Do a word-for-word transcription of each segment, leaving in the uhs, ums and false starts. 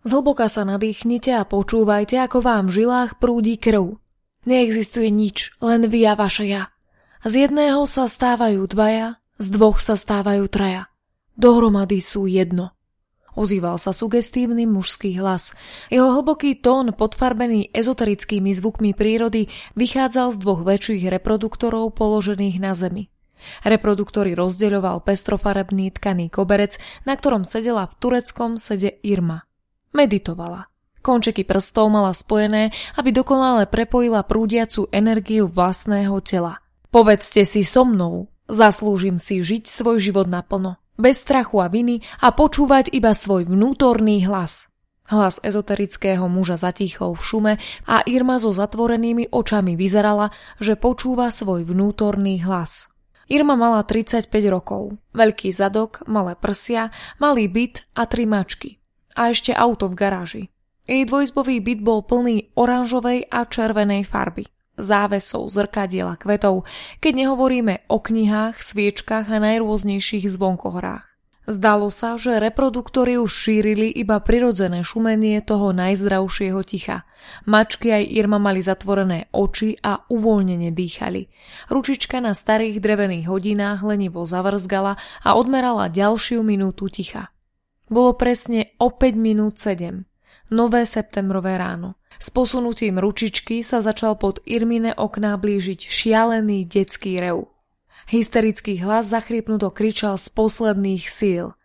Zhlboka sa nadýchnite a počúvajte, ako vám v žilách prúdi krv. Neexistuje nič, len vy a vaše ja. Z jedného sa stávajú dvaja, z dvoch sa stávajú traja. Dohromady sú jedno. Ozýval sa sugestívny mužský hlas. Jeho hlboký tón, podfarbený ezoterickými zvukmi prírody, vychádzal z dvoch väčších reproduktorov položených na zemi. Reproduktory rozdeľoval pestrofarebný tkaný koberec, na ktorom sedela v tureckom sede Irma. Meditovala. Končeky prstov mala spojené, aby dokonale prepojila prúdiacu energiu vlastného tela. Povedzte si so mnou, zaslúžim si žiť svoj život naplno, bez strachu a viny a počúvať iba svoj vnútorný hlas. Hlas ezoterického muža zatíchol v šume a Irma so zatvorenými očami vyzerala, že počúva svoj vnútorný hlas. Irma mala tridsaťpäť rokov, veľký zadok, malé prsia, malý byt a tri mačky. A ešte auto v garáži. Jej dvojizbový byt bol plný oranžovej a červenej farby, závesov, zrkadiel a kvetov, keď nehovoríme o knihách, sviečkach a najrôznejších zvonkohrách. Zdalo sa, že reproduktory už šírili iba prirodzené šumenie toho najzdravšieho ticha. Mačky aj Irma mali zatvorené oči a uvoľnene dýchali. Ručička na starých drevených hodinách lenivo zavrzgala a odmerala ďalšiu minútu ticha. Bolo presne o päť minút sedem. Nové septembrové ráno. S posunutím ručičky sa začal pod Irmine okná blížiť šialený detský rev. Hysterický hlas zachriepnuto kričal z posledných síl.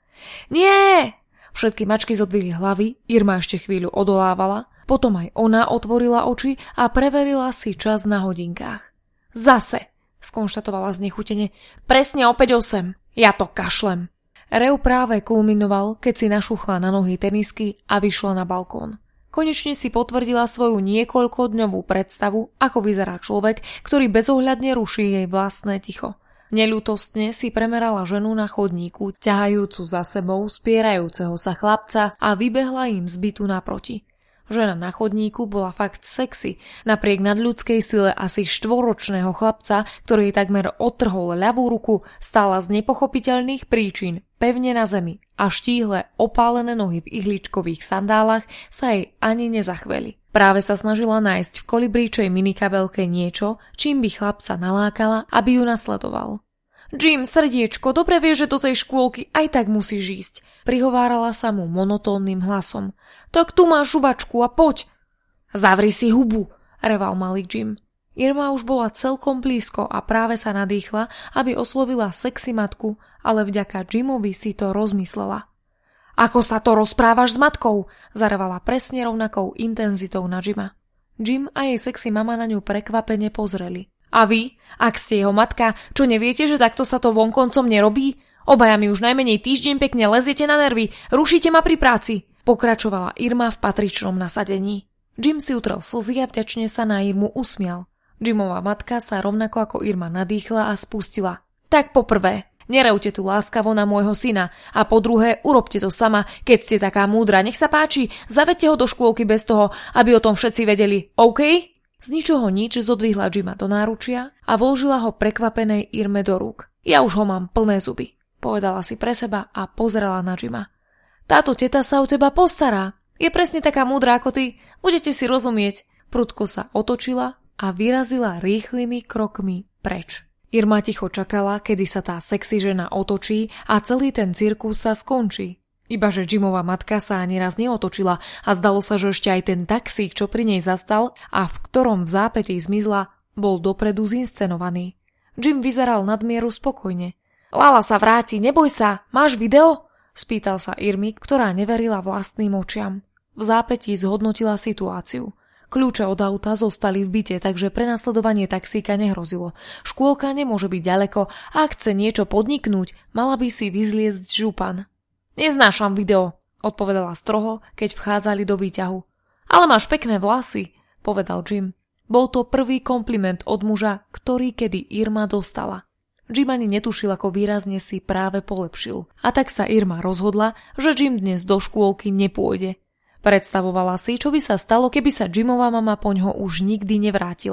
Nie! Všetky mačky zodvili hlavy, Irma ešte chvíľu odolávala, potom aj ona otvorila oči a preverila si čas na hodinkách. Zase, skonštatovala znechutene, presne o päť osem. Ja to kašlem. Rev práve kulminoval, keď si našuchla na nohy tenisky a vyšla na balkón. Konečne si potvrdila svoju niekoľkodňovú predstavu, ako vyzerá človek, ktorý bezohľadne ruší jej vlastné ticho. Neľútostne si premerala ženu na chodníku, ťahajúcu za sebou spierajúceho sa chlapca a vybehla im z bytu naproti. Žena na chodníku bola fakt sexy, napriek nadľudskej sile asi štvoročného chlapca, ktorý takmer odtrhol ľavú ruku, stála z nepochopiteľných príčin pevne na zemi a štíhle opálené nohy v ihličkových sandálach sa jej ani nezachveli. Práve sa snažila nájsť v kolibríčej minikabelke niečo, čím by chlapca nalákala, aby ju nasledoval. Jim, srdiečko, dobre vieš, že do tej škôlky aj tak musíš ísť, prihovárala sa mu monotónnym hlasom. Tak tu máš žuvačku a poď. Zavri si hubu, reval malý Jim. Irma už bola celkom blízko a práve sa nadýchla, aby oslovila sexy matku, ale vďaka Jimovi si to rozmyslela. Ako sa to rozprávaš s matkou? Zarevala presne rovnakou intenzitou na Jima. Jim a jej sexy mama na ňu prekvapene pozreli. A vy, ak ste jeho matka, čo neviete, že takto sa to vonkoncom nerobí? Obaja mi už najmenej týždeň pekne leziete na nervy, rušíte ma pri práci, pokračovala Irma v patričnom nasadení. Jim si utrel slzy a vďačne sa na Irmu usmial. Jimová matka sa rovnako ako Irma nadýchla a spustila. Tak poprvé, nerevte tu láskavo na môjho syna a po druhé, urobte to sama, keď ste taká múdra, nech sa páči, zavedte ho do škôlky bez toho, aby o tom všetci vedeli, OK? Z ničoho nič zodvihla Jima do náručia a vložila ho prekvapenej Irme do rúk. Ja už ho mám plné zuby, povedala si pre seba a pozrela na Jima. Táto teta sa o teba postará, je presne taká múdra ako ty, budete si rozumieť. Prudko sa otočila a vyrazila rýchlymi krokmi preč. Irma ticho čakala, kedy sa tá sexy žena otočí a celý ten cirkus sa skončí. Ibaže Jimová matka sa ani raz neotočila a zdalo sa, že ešte aj ten taxík, čo pri nej zastal a v ktorom v zápätí zmizla, bol dopredu zinscenovaný. Jim vyzeral nadmieru spokojne. Lala sa vráti, neboj sa, máš video? Spýtal sa Irmy, ktorá neverila vlastným očiam. V zápätí zhodnotila situáciu. Kľúče od auta zostali v byte, takže prenasledovanie taxíka nehrozilo. Škôlka nemôže byť ďaleko a ak chce niečo podniknúť, mala by si vyzliecť župan. Neznášam video, odpovedala stroho, keď vchádzali do výťahu. Ale máš pekné vlasy, povedal Jim. Bol to prvý kompliment od muža, ktorý kedy Irma dostala. Jim ani netušil, ako výrazne si práve polepšil. A tak sa Irma rozhodla, že Jim dnes do škôlky nepôjde. Predstavovala si, čo by sa stalo, keby sa Jimová mama poňho už nikdy nevrátila.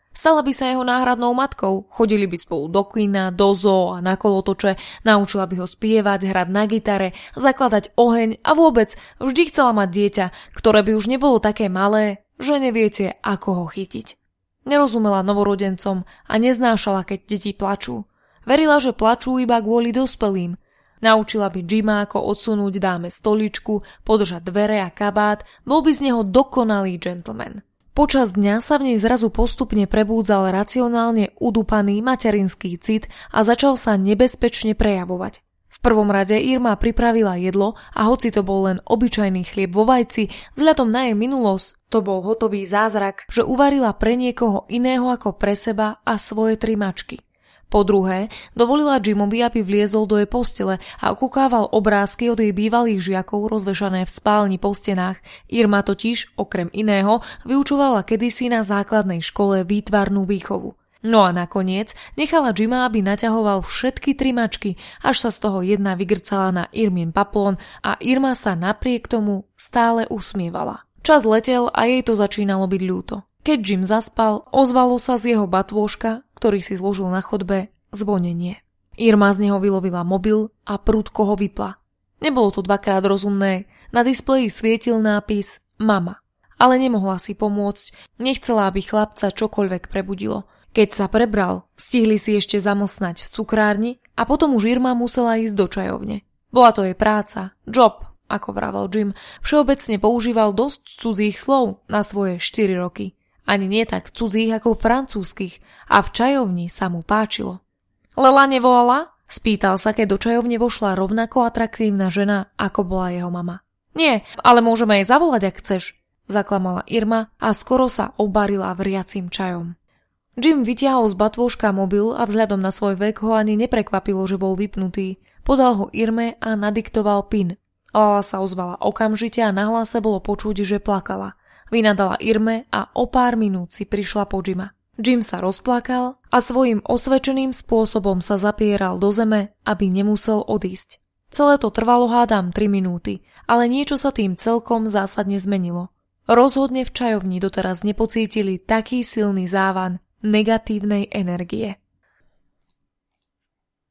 Stala by sa jeho náhradnou matkou, chodili by spolu do kina, do zoo a na kolotoče, naučila by ho spievať, hrať na gitare, zakladať oheň a vôbec vždy chcela mať dieťa, ktoré by už nebolo také malé, že neviete, ako ho chytiť. Nerozumela novorodencom a neznášala, keď deti plačú. Verila, že plačú iba kvôli dospelým. Naučila by Jima, ako odsunúť dáme stoličku, podržať dvere a kabát, bol by z neho dokonalý gentleman. Počas dňa sa v nej zrazu postupne prebúdzal racionálne udúpaný materinský cit a začal sa nebezpečne prejavovať. V prvom rade Irma pripravila jedlo a hoci to bol len obyčajný chlieb vo vajci, vzhľadom na jej minulosť, to bol hotový zázrak, že uvarila pre niekoho iného ako pre seba a svoje tri mačky. Po druhé, dovolila Jimovi, aby vliezol do jej postele a okúkával obrázky od jej bývalých žiakov rozvešané v spálni po stenách. Irma totiž, okrem iného, vyučovala kedysi na základnej škole výtvarnú výchovu. No a nakoniec nechala Jima, aby naťahoval všetky tri mačky, až sa z toho jedna vygrcala na Irmin paplón a Irma sa napriek tomu stále usmievala. Čas letel a jej to začínalo byť ľúto. Keď Jim zaspal, ozvalo sa z jeho batôžka, ktorý si zložil na chodbe, zvonenie. Irma z neho vylovila mobil a prudko ho vypla. Nebolo to dvakrát rozumné, na displeji svietil nápis Mama. Ale nemohla si pomôcť, nechcela, aby chlapca čokoľvek prebudilo. Keď sa prebral, stihli si ešte zamlsnať v cukrárni a potom už Irma musela ísť do čajovne. Bola to jej práca, job, ako vravel Jim. Všeobecne používal dosť cudzích slov na svoje štyri roky. Ani nie tak cudzích ako francúzskych a v čajovni sa mu páčilo. Lela nevolala? Spýtal sa, keď do čajovne vošla rovnako atraktívna žena, ako bola jeho mama. Nie, ale môžeme jej zavolať, ak chceš, zaklamala Irma a skoro sa obarila vriacim čajom. Jim vytiahol z batôžka mobil a vzhľadom na svoj vek ho ani neprekvapilo, že bol vypnutý. Podal ho Irme a nadiktoval pin. Lala sa ozvala okamžite a na hlase bolo počuť, že plakala. Vynadala Irme a o pár minút si prišla po Jima. Jim sa rozplakal a svojím osvedčeným spôsobom sa zapieral do zeme, aby nemusel odísť. Celé to trvalo hádam tri minúty, ale niečo sa tým celkom zásadne zmenilo. Rozhodne v čajovni doteraz nepocítili taký silný závan negatívnej energie.